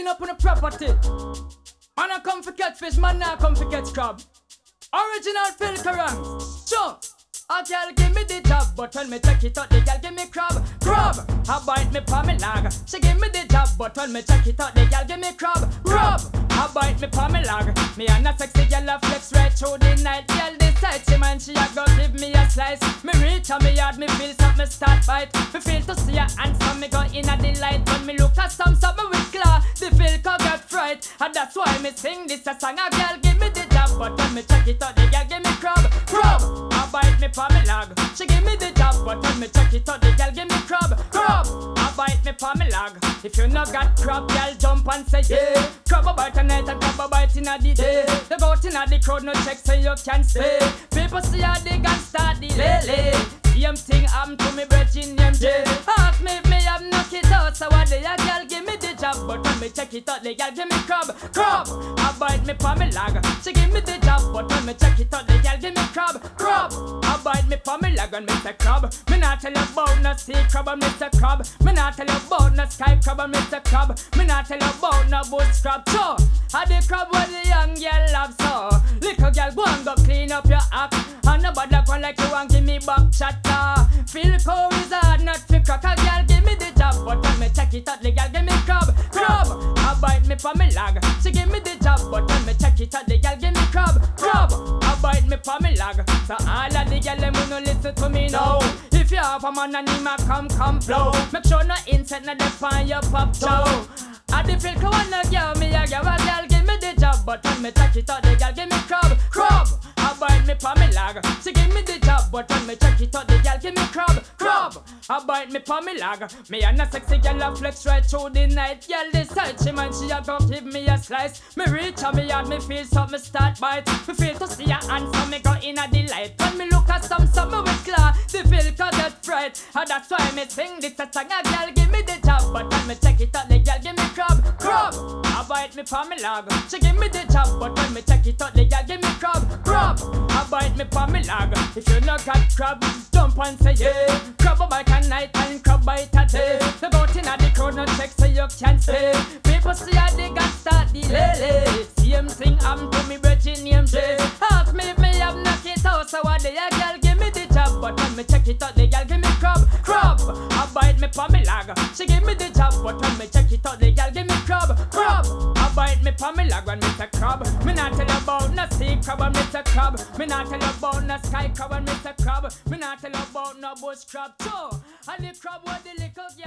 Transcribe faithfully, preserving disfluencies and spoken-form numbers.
clean up on the property. Man I come for catfish, man I come for catch crab. Original Phil Karang. Sure. A girl give me the job, but when me check it out, the girl give me crab, crab. I bite me pa me lag. She give me the job, but when me check it out, the girl give me crab, crab. I bite me pa me lag. Me and a sexy girl a flex right through the night. Girl decide she man she a go give me a slice. Me reach on me yard, me feel something me start bite. Me feel to see her and so me go in a the light. When me look at some something with claw, the feel can get fright. And that's why me sing this a song. A girl give me the job, but when me check it out, the girl give me crab, crab. I bite me pa me lag. She give me the job, but when me check it out, the girl give me crab, crab. I bite me pa me lag. If you no got crab, girl jump and say yeah. Crab a bite a night and crab a bite in a the day. The goat in a the crowd no check so you can stay. People see how they got start the lele. Same thing happen to me brethren M J. Ask me if me have knock it out, so what the a girl give me the job, but when me check it out, the girl give me crab, crab. I bite me pa me lag. She give me the job, but when me check it out, the girl give me crab, crab. I bite me pa me lag and me say crab. Me not tell you about no sea crab and me say crab. Me not tell you about no sky crab and me say crab. Me not tell you about no bush crab. So, I the crab where the young girl love so. Little girl go and go clean up your act. And nobody go like you and give me back chatter. Feel cold is hard not to crack. A girl give me the job, but when me check it out, the girl give me crab, crab. I bite me pa me lag. She give me the job, but when me check it out, the girl give me crab, crab. I bite me pa me lag. So all of the girl them who no listen to me now. If you have a man and him a come come blow, make sure no insect no dep on your pop toe. I the feel cold no girl me a girl, a girl give me the job, but when me check it out, the girl give me crab, crab. I bite me pa me lag. She give me the job, but when me check it out, the girl give me crab, crab. I bite me pa me lag. Me and a sexy girl a flex right through the night. Girl decide she man she a go give me a slice. Me reach on me and me feel something start bite. Me feel to see her and so me go in a delight. When me look at some something with claw, the feel can get fright. And that's why me sing this a song. A girl give me the job, but when me check it out, the girl give me crab, crab. I bite me pa me lag. She give me the job, but when me check it out, the girl give me crab, crab. I bite me pa me lag. If you no got crab, jump and say yeah. Crab a bite at night and crab bite a day. The goat in a the crowd no check so you can stay. People see how they got start the lele. Same thing happen to me brethren M J. Ask me if me have knock it out, so what the a girl give me the job, but when me check it out, the girl give me crab, crab. I bite me pa me lag. She give me the job, but when me check it out, the girl give me crab, crab. I bite me pa me lag when me say crab. Me not tell you about no sea crab and me say crab. Me not tell you about no sky crab and me say crab. Me not tell you about no bush crab too. And the crab was the little girl